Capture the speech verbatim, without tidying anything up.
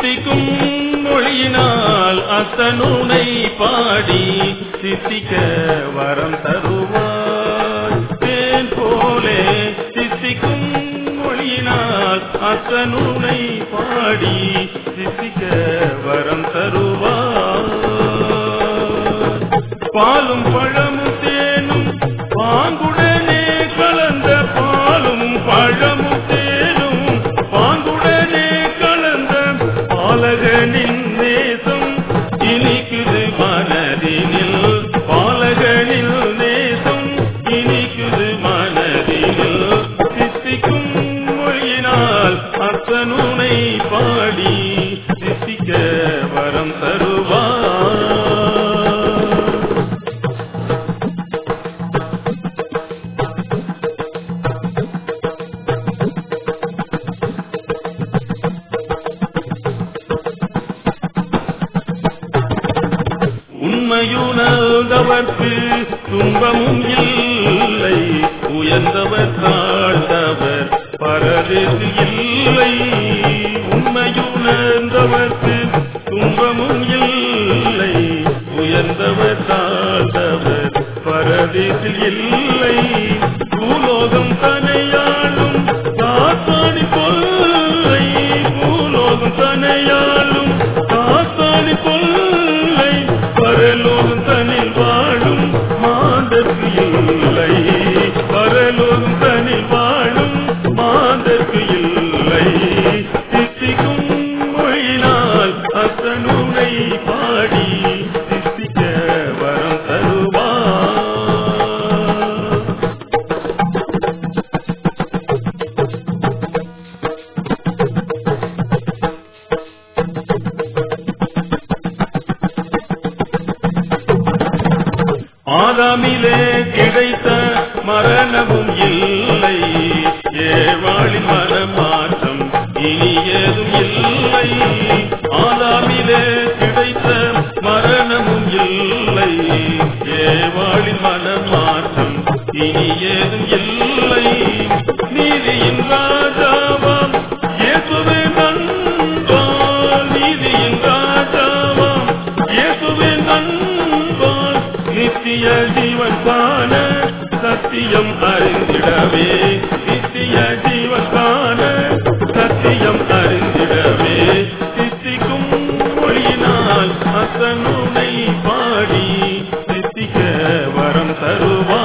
தித்திக்கும் மொழியினால் அத்தனுனை பாடி தித்திக்க வரம் தருவாய். தேன் போலே தித்திக்கும் மொழியினால் அத்தனுனை பாடி தித்திக்க வரம் தருவாய். பாலும் பழமும் தேனும் பாங்குடனே கலந்த பாலும் பழமும் தேனும் பாங்குடனே கலந்த பாலகனின் நேசம் இனிக்குது மனதினில். பாலகனில் நேசம் இனிக்குது மனதினில். தித்திக்கும் மொழியினால் அத்தனுனை பாடி தித்திக்க வரம் தருவார். உண்மையுணர்ந்தவர்க்கு துன்பமும் இல்லை, உயர்ந்தவர் தாழ்ந்தவர் பரதேசில் இல்லை. உண்மையுணர்ந்தவர்க்கு துன்பமும் இல்லை, உயர்ந்தவர் தாழ்ந்தவர் பரதேசில் இல்லை. பூலோகம் தனையாளும் சாத்தானி கொல்லை, பூலோகம் தனையாளும் சாத்தானி கொல்லை. பரலோகம் தனில் வாழும் மாந்தர்க்கு இல்லை, பரலோகம் தனில் வாழும் மாந்தர்க்கு இல்லை. தித்திக்கும் மொழியினால் அத்தனுனை பாடி தித்திக்க வரம் தருவார். ஆதாமிலே கிடைத்த மரணமும் இல்லை, ஏவாளின் மனமாற்றம் இனி ஏதும் இல்லை. ஆதாமிலே கிடைத்த மரணமும் இல்லை, ஏவாளின் மனமாற்றம் இனி ஏதும் இல்லை. நீதியின் ராஜாவாம் இயேசுவே நண்பால், நீதியின் ராஜாவாம் இயேசுவே நண்பால். நித்திய ஜீவன் காண சத்தியம் அறிந்திடவே, நித்திய ஜீவன் காண சத்தியம் அறிந்திடவே. தித்திக்கும் மொழியினால் அத்தனுனை பாடி தித்திக்க வரம் தருவார்.